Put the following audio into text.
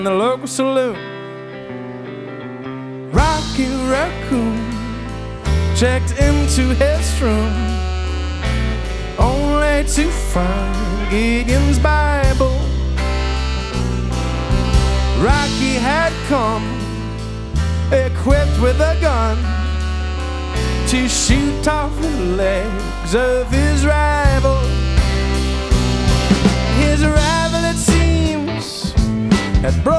in the local saloon. Rocky Raccoon checked into his room, only to find Gideon's Bible. Rocky had come equipped with a gun to shoot off the legs of his rival. His rival, it seems, had broken